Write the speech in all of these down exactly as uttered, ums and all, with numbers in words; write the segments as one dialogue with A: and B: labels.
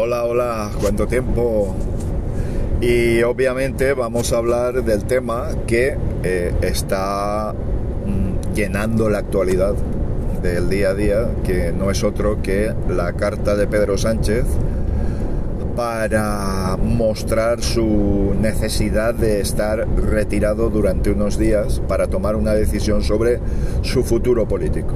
A: Hola, hola, ¿cuánto tiempo? Y obviamente vamos a hablar del tema que eh, está mm, llenando la actualidad del día a día, que no es otro que la carta de Pedro Sánchez para mostrar su necesidad de estar retirado durante unos días para tomar una decisión sobre su futuro político.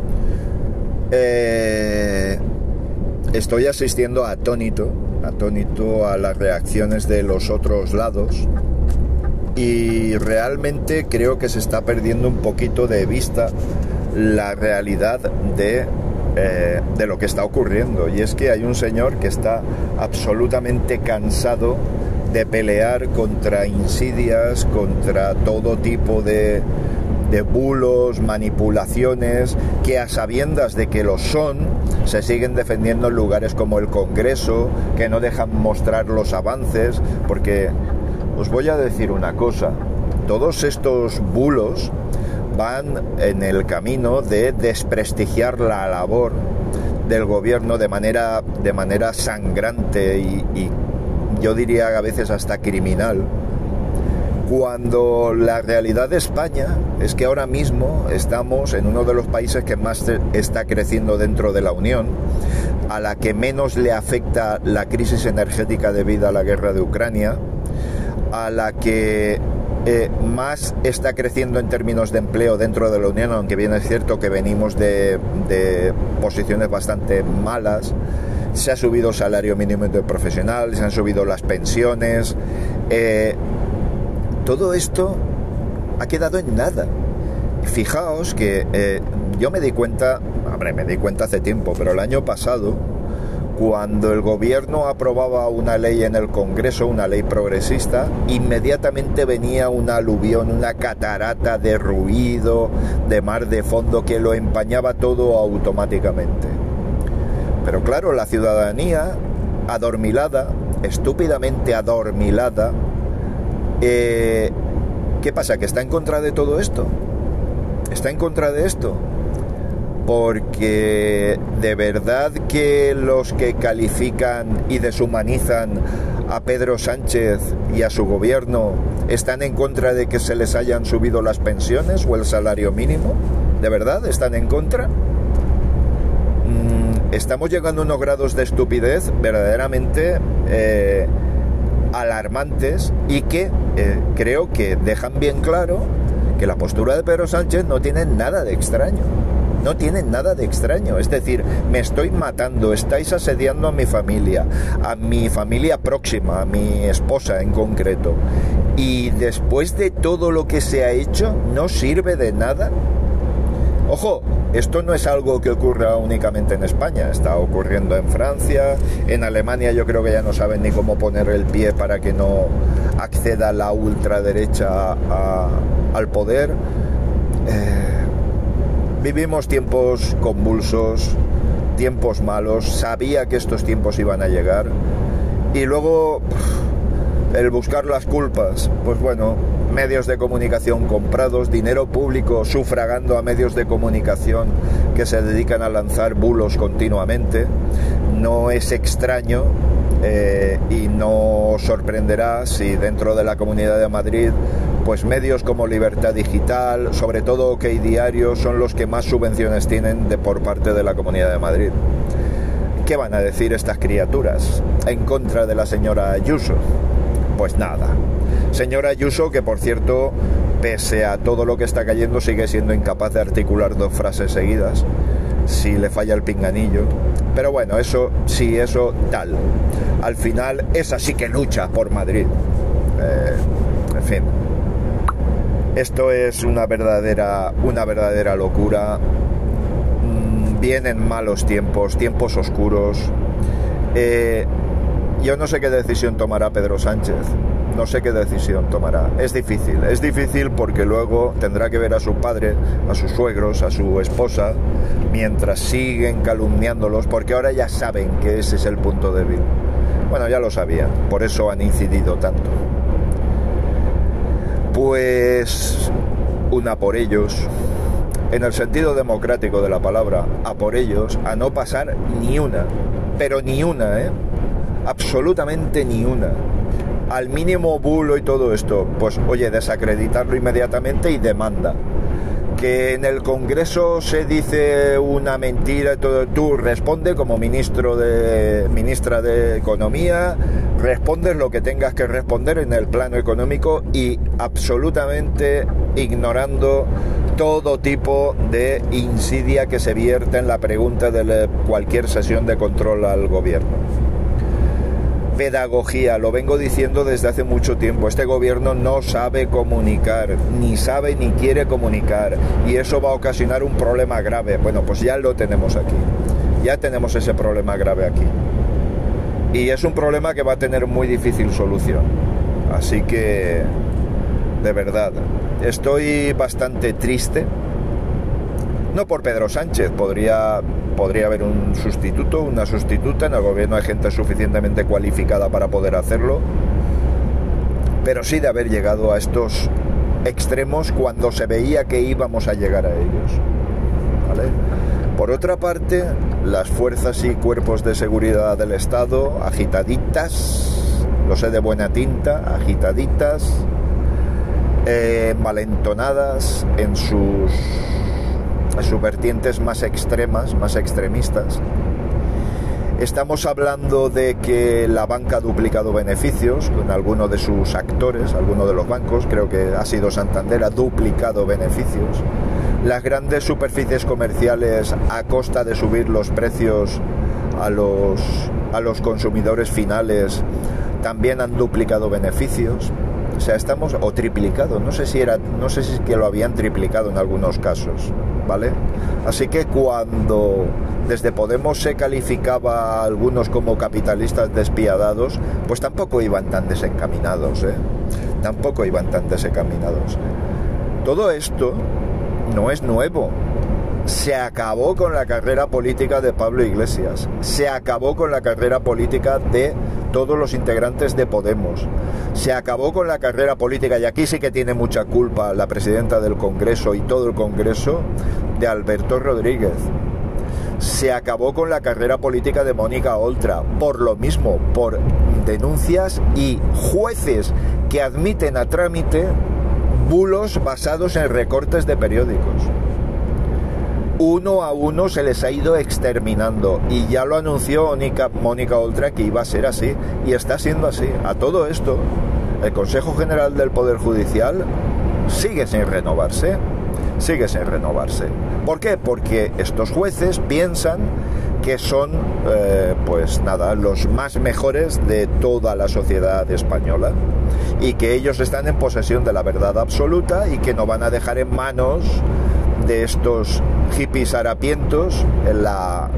A: Eh, estoy asistiendo atónito, atónito a las reacciones de los otros lados y realmente creo que se está perdiendo un poquito de vista la realidad de, eh, de lo que está ocurriendo. Y es que hay un señor que está absolutamente cansado de pelear contra insidias, contra todo tipo de, de bulos, manipulaciones, que a sabiendas de que lo son, se siguen defendiendo en lugares como el Congreso, que no dejan mostrar los avances, porque os voy a decir una cosa, todos estos bulos van en el camino de desprestigiar la labor del gobierno de manera, de manera sangrante y, y yo diría a veces hasta criminal, cuando la realidad de España es que ahora mismo estamos en uno de los países que más está creciendo dentro de la Unión, a la que menos le afecta la crisis energética debido a la guerra de Ucrania, a la que eh, más está creciendo en términos de empleo dentro de la Unión, aunque bien es cierto que venimos de, de posiciones bastante malas. Se ha subido el salario mínimo interprofesional, se han subido las pensiones, eh, todo esto ha quedado en nada. Fijaos que eh, yo me di cuenta, hombre, me di cuenta hace tiempo, pero el año pasado, cuando el gobierno aprobaba una ley en el Congreso, una ley progresista, inmediatamente venía una aluvión, una catarata de ruido, de mar de fondo que lo empañaba todo automáticamente. Pero claro, la ciudadanía, adormilada, estúpidamente adormilada, eh, ¿qué pasa? ¿Que está en contra de todo esto? ¿Está en contra de esto? Porque de verdad que los que califican y deshumanizan a Pedro Sánchez y a su gobierno están en contra de que se les hayan subido las pensiones o el salario mínimo. ¿De verdad están en contra? Mm, estamos llegando a unos grados de estupidez verdaderamente eh, alarmantes y que eh, creo que dejan bien claro que la postura de Pedro Sánchez no tiene nada de extraño. No tienen nada de extraño, es decir, me estoy matando, estáis asediando a mi familia, a mi familia próxima, a mi esposa en concreto, y después de todo lo que se ha hecho, ¿no sirve de nada? Ojo, esto no es algo que ocurra únicamente en España, está ocurriendo en Francia, en Alemania yo creo que ya no saben ni cómo poner el pie para que no acceda la ultraderecha a, al poder. Eh, Vivimos tiempos convulsos, tiempos malos, sabía que estos tiempos iban a llegar y luego el buscar las culpas, pues bueno, medios de comunicación comprados, dinero público sufragando a medios de comunicación que se dedican a lanzar bulos continuamente, no es extraño eh, y no sorprenderá si dentro de la Comunidad de Madrid pues medios como Libertad Digital, sobre todo OK Diario, son los que más subvenciones tienen de por parte de la Comunidad de Madrid. ¿Qué van a decir estas criaturas en contra de la señora Ayuso? Pues nada. Señora Ayuso, que por cierto, pese a todo lo que está cayendo, sigue siendo incapaz de articular dos frases seguidas, si le falla el pinganillo. Pero bueno, eso sí, eso tal. Al final, esa sí que lucha por Madrid. Eh, en fin. Esto es una verdadera, una verdadera locura. Mm, vienen malos tiempos, tiempos oscuros. Eh, yo no sé qué decisión tomará Pedro Sánchez. No sé qué decisión tomará. Es difícil, es difícil porque luego tendrá que ver a su padre, a sus suegros, a su esposa, mientras siguen calumniándolos, porque ahora ya saben que ese es el punto débil. Bueno, ya lo sabían, por eso han incidido tanto. Pues una por ellos, en el sentido democrático de la palabra, a por ellos, a no pasar ni una, pero ni una, ¿eh? absolutamente ni una. Al mínimo bulo y todo esto, pues oye, desacreditarlo inmediatamente y demanda. Que en el Congreso se dice una mentira y todo, tú responde como ministro de ministra de Economía, respondes lo que tengas que responder en el plano económico y absolutamente ignorando todo tipo de insidia que se vierte en la pregunta de cualquier sesión de control al gobierno. Pedagogía, lo vengo diciendo desde hace mucho tiempo, este gobierno no sabe comunicar, ni sabe ni quiere comunicar, y eso va a ocasionar un problema grave. Bueno, pues ya lo tenemos aquí, ya tenemos ese problema grave aquí, y es un problema que va a tener muy difícil solución, así que, de verdad, estoy bastante triste, no por Pedro Sánchez, podría... podría haber un sustituto, una sustituta, en el gobierno hay gente suficientemente cualificada para poder hacerlo, pero sí de haber llegado a estos extremos cuando se veía que íbamos a llegar a ellos, ¿vale? Por otra parte, las fuerzas y cuerpos de seguridad del Estado, agitaditas, lo sé de buena tinta, agitaditas, eh, malentonadas en sus... sus vertientes más extremas, más extremistas. Estamos hablando de que la banca ha duplicado beneficios con alguno de sus actores, alguno de los bancos, creo que ha sido Santander, ha duplicado beneficios. Las grandes superficies comerciales, a costa de subir los precios a los, a los consumidores finales, también han duplicado beneficios. O sea, estamos, o triplicado, no sé si era, no sé si es que lo habían triplicado en algunos casos, ¿vale? Así que cuando desde Podemos se calificaba a algunos como capitalistas despiadados, pues tampoco iban tan desencaminados, ¿eh? Tampoco iban tan desencaminados. Todo esto no es nuevo. Se acabó con la carrera política de Pablo Iglesias, se acabó con la carrera política de todos los integrantes de Podemos, se acabó con la carrera política, y aquí sí que tiene mucha culpa la presidenta del Congreso y todo el Congreso, de Alberto Rodríguez. Se acabó con la carrera política de Mónica Oltra, por lo mismo, por denuncias y jueces que admiten a trámite bulos basados en recortes de periódicos. Uno a uno se les ha ido exterminando, y ya lo anunció Mónica, Mónica Oltra que iba a ser así, y está siendo así. A todo esto, el Consejo General del Poder Judicial sigue sin renovarse, sigue sin renovarse. ¿Por qué? Porque estos jueces piensan que son, eh, pues nada, los más mejores de toda la sociedad española, y que ellos están en posesión de la verdad absoluta y que no van a dejar en manos de estos hippies harapientos en la,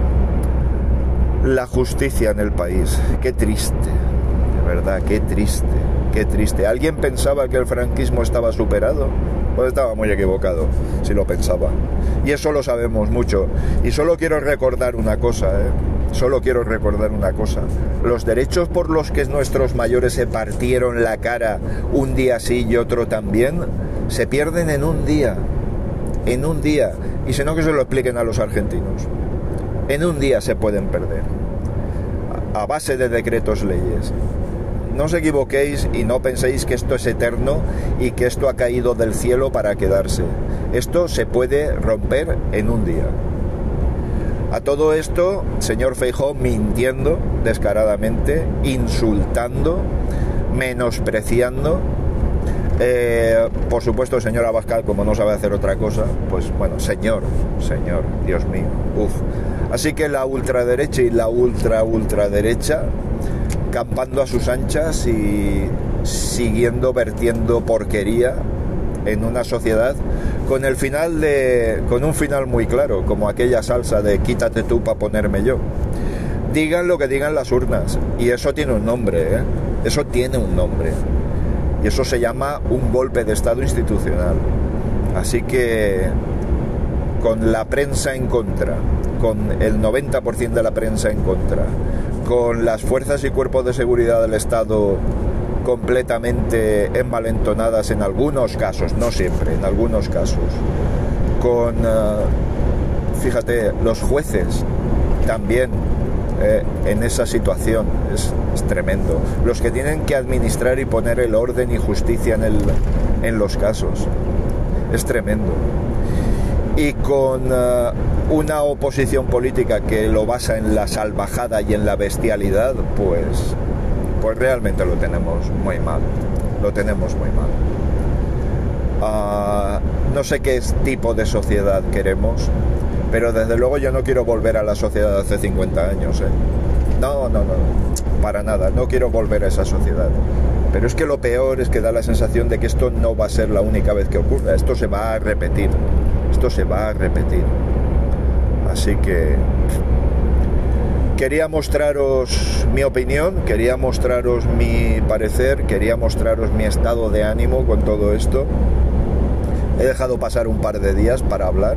A: la justicia en el país. Qué triste, de verdad, qué triste, qué triste. ¿Alguien pensaba que el franquismo estaba superado? Pues estaba muy equivocado, si lo pensaba. Y eso lo sabemos mucho. Y solo quiero recordar una cosa, ¿eh? Solo quiero recordar una cosa. Los derechos por los que nuestros mayores se partieron la cara un día sí y otro también, se pierden en un día. En un día, y si no que se lo expliquen a los argentinos, en un día se pueden perder, a base de decretos leyes. No os equivoquéis y no penséis que esto es eterno y que esto ha caído del cielo para quedarse. Esto se puede romper en un día. A todo esto, señor Feijóo mintiendo descaradamente, insultando, menospreciando. Eh, por supuesto, el señor Abascal, como no sabe hacer otra cosa, pues bueno, señor, señor, Dios mío, uff. Así que la ultraderecha y la ultra ultraderecha campando a sus anchas y siguiendo vertiendo porquería en una sociedad con el final de, con un final muy claro, como aquella salsa de quítate tú para ponerme yo. Digan lo que digan las urnas, y eso tiene un nombre, ¿eh? Eso tiene un nombre. Y eso se llama un golpe de Estado institucional. Así que, con la prensa en contra, con el noventa por ciento de la prensa en contra, con las fuerzas y cuerpos de seguridad del Estado completamente envalentonadas en algunos casos, no siempre, en algunos casos, con, uh, fíjate, los jueces también eh, en esa situación. Es, es tremendo. Los que tienen que administrar y poner el orden y justicia en, el, en los casos. Es tremendo. Y con uh, una oposición política que lo basa en la salvajada y en la bestialidad, pues, pues realmente lo tenemos muy mal. Lo tenemos muy mal. Uh, no sé qué tipo de sociedad queremos, pero desde luego yo no quiero volver a la sociedad de hace cincuenta años. ¿eh? No, no, no, para nada. No quiero volver a esa sociedad. Pero es que lo peor es que da la sensación de que esto no va a ser la única vez que ocurra. Esto se va a repetir. Esto se va a repetir. Así que quería mostraros mi opinión, quería mostraros mi parecer, quería mostraros mi estado de ánimo con todo esto. He dejado pasar un par de días para hablar.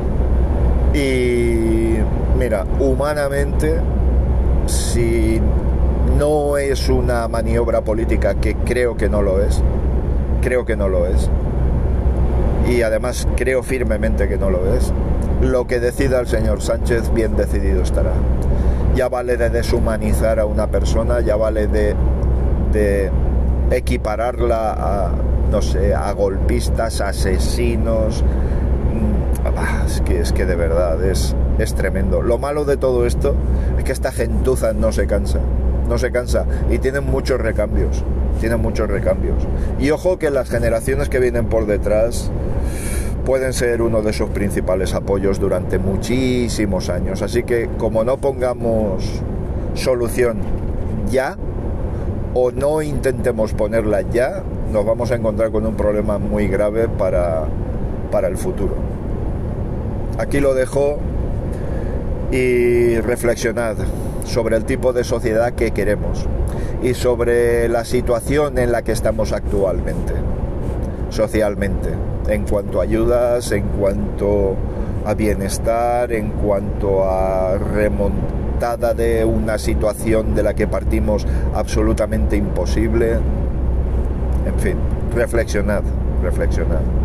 A: Y mira, humanamente, si no es una maniobra política, que creo que no lo es, creo que no lo es, y además creo firmemente que no lo es, lo que decida el señor Sánchez, bien decidido estará. Ya vale de deshumanizar a una persona, ya vale de, de equipararla a, no sé, a golpistas, asesinos. Es que, es que de verdad es, es tremendo. Lo malo de todo esto es que esta gentuza no se cansa, no se cansa y tienen muchos recambios, tienen muchos recambios. Y ojo que las generaciones que vienen por detrás pueden ser uno de sus principales apoyos durante muchísimos años. Así que como no pongamos solución ya, o no intentemos ponerla ya, nos vamos a encontrar con un problema muy grave para, para el futuro. Aquí lo dejo y reflexionad sobre el tipo de sociedad que queremos y sobre la situación en la que estamos actualmente, socialmente, en cuanto a ayudas, en cuanto a bienestar, en cuanto a remontada de una situación de la que partimos absolutamente imposible. En fin, reflexionad, reflexionad.